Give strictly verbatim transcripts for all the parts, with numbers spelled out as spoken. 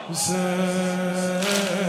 حسین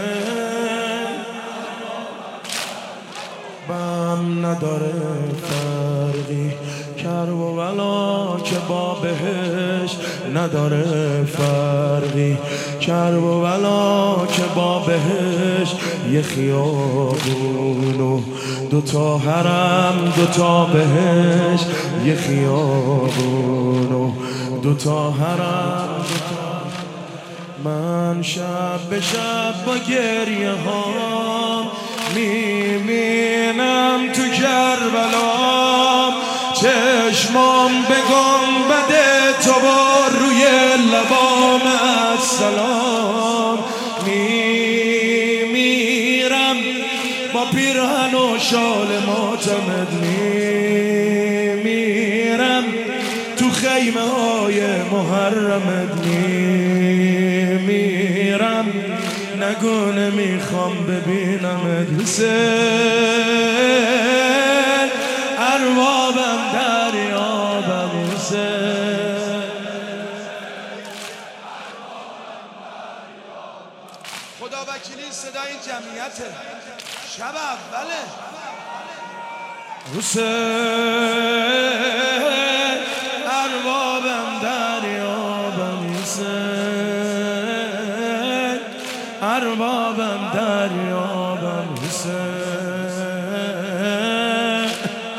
بم نداره فرقی، کرب و بلا که با بهش نداره فرقی، کرب و بلا که با بهش یه خیابون و دوتا حرم، دوتا بهش یه خیابون و دوتا حرم. من شب به شب با گریه ها میبینم تو کربلا، چشمام بگم بده تو با روی لبام السلام. میمیرم با پیرهن و شال معتمد، میمیرم تو خیمه های محرمت، میمیرم نگو نمیخوام ببینمت. حسین اربابم دریابم، حسین خدا وکیلی صدای این جمعیته شب اوله. حسین اربابم دریابم، حسین اربابم دریابم، حسین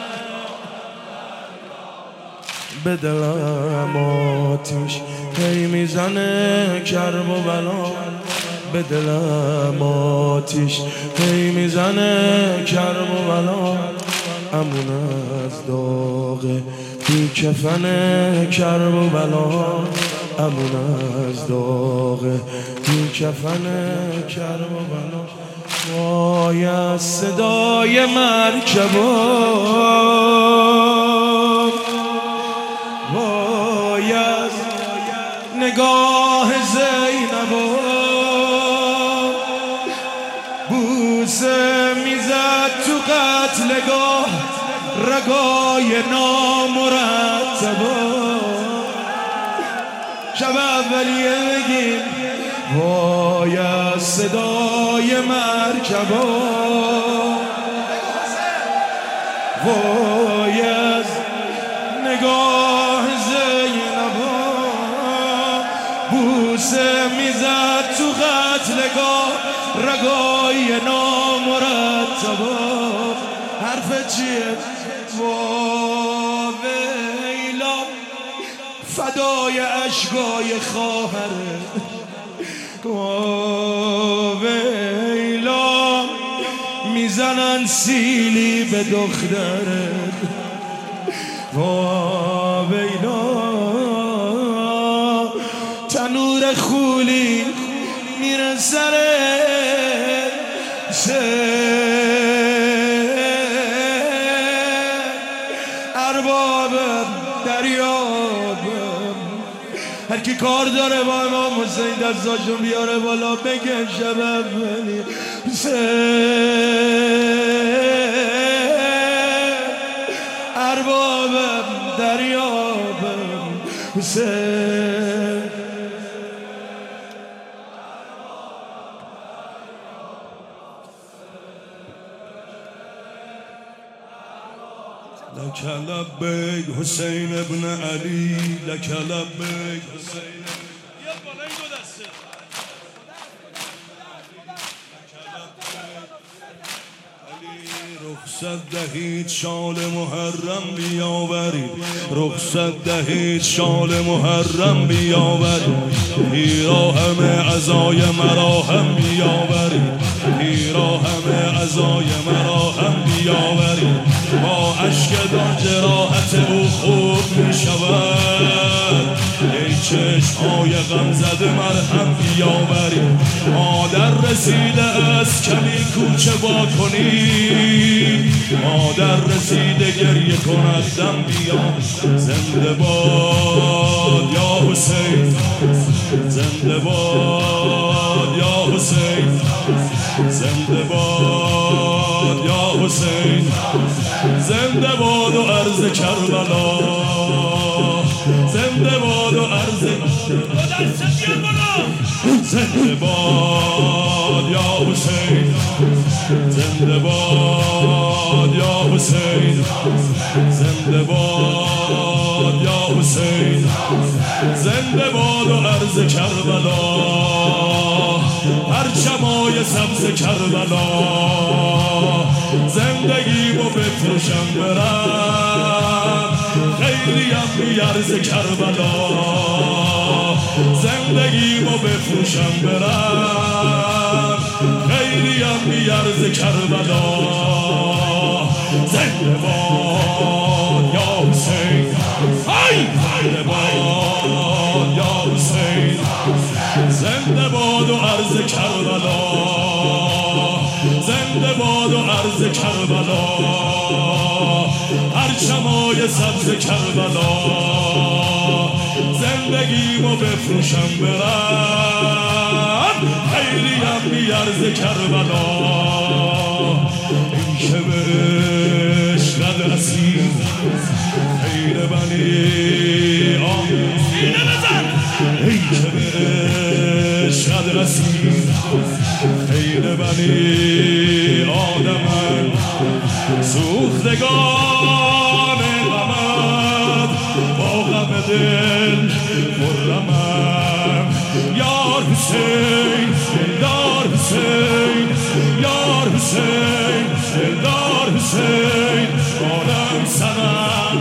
به دلم آتیش هی میزنه کرب و بلا، به دلم آتیش هی میزنه کرب و بلا. امون از داغ بی کفن کرب و بلا، امون از داغ بی کفن کرب و بلا. وای از صدای مرکبان، وای از نگاه زینبان، بوسه میزد تو قتلگاه رگای نامرتبا. شب اولیه بگیم وای از صدای مرکبا، وای از نگاه زینبا، بوسه میزد تو قتلگاه رگای نامرتبا. حرف چیه؟ ویلا فدای اشکای خواهره، ویلا میزنن سیلی به دختره، ویلا تنور خولی میره سره اربابم دریابم. هر کی کار داره با امام حسین دستاشو بیاره بالا بگه شب اولی. اربابم دریابم، حسین لك لبيك حسين ابن علي، لك لبيك حسين. رخصت دهید شال محرم بیاورید، رخصت دهید شال محرم بیاورید، هیرا همه عزای مرا هم بیاورید، هیرا همه عزای مرا هم بیاورید. با اشک دان جراحت او خوب می شود، ای چشم‌های غم زده مرهم بیاورید. مادر رسیده از کمی کوچه با کنید، مادر رسیده گریه کند دم بیا. زنده باد یا حسین، زنده باد یا حسین، زنده باد یا حسین، زنده باد و عرض کربلا، زنده باد و عرض زنده باد یا حسین زنده باد یا حسین زنده باد یا حسین زنده باد و عرض کربلا پرچمای سبز کربلا زندگیمو بفروشم برم خیلیم بیارز کربلا زندگیمو بفروشم برم خیلیم بیارز کربلا زنده باد یا حسین زنده باد یا حسین زنده باد و عرض کربلا زنده باد و عرض کربلا پرچمای سبز کربلا زندگیمو بفروشم برم خیلیم بیارز کربلا این که به عشقت رسید خیر بنی آمین سینه بزن این که به عشقت رسید خیر بنی آدمن سوختگان غمت با غم دل خرمم یار حسین دار حسین یار حسین دار حسین عالم سنم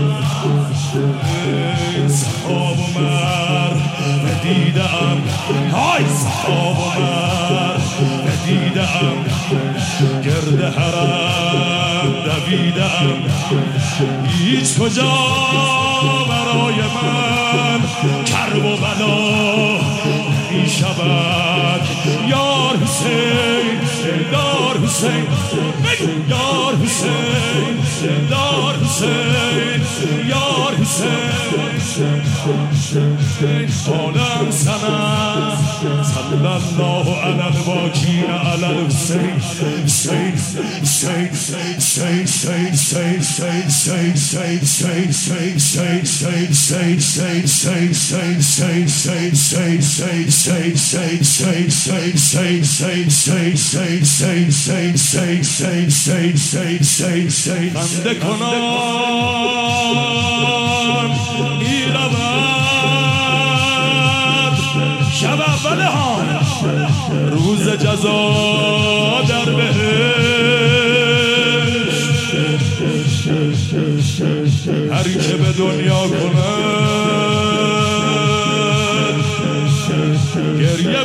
صحاب و مر ندیدم های صحاب و مر ندیدم گرد حرم دویدم هیچ کجا برای من کرب و بلا نمی شود یار حسین دار حسین یار حسین دار حسین یار حسین عالم سنم صلی الله علی الواکین علی الحسین حسین حسین حسین حسین حسین خنده کنان میرود شب اول ها روز جزا در بهشت هر که به دنیا کند گریه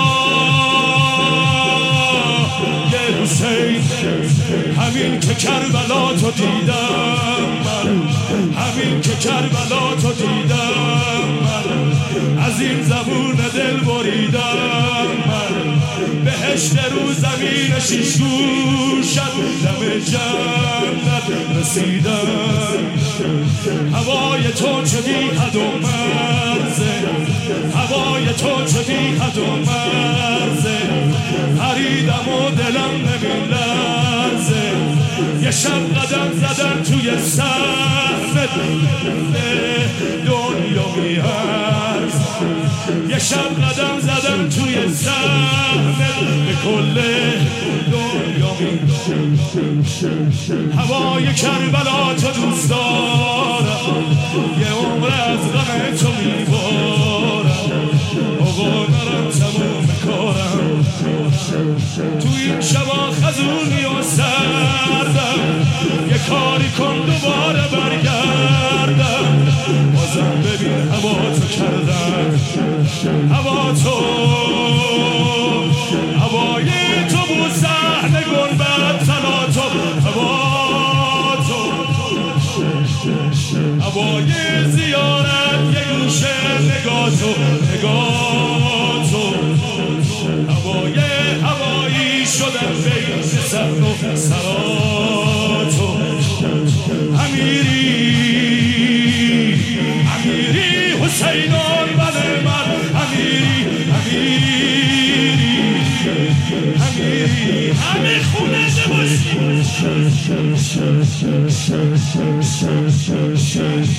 برای حسین همین که کربلا تو دیدم من همین که کربلا تو دیدم من از این زبون دل بریدم من بهشت رو زمین شیشگوشت دم جنت رسیدم هوای تو چه بی حد و مرزه هوای تو چه بی حد و مرزه پریدم و دلم نمیلرزه یه شب قدم زدم توی سهم دنیا میهرز یه شب قدم زدم توی سهم به کل دنیا میهرز هوای کربلا تو دوست دارم یه عمر از غم تو میبارم آقا نرم تموم کارم تو این شبا خزونی و سردم یه کاری کن دوباره برگردم بازم ببین هوا تو کردم هوا تو هوای تو بود صحنه گنبد تلا تو هوا تو هوای زیارت یه گوشه نگاه تو نگاه تو هوای هوایی شدن بین سر و سراتو امیری امیری حسینان بله من امیری امیری امیری همه خونده باشی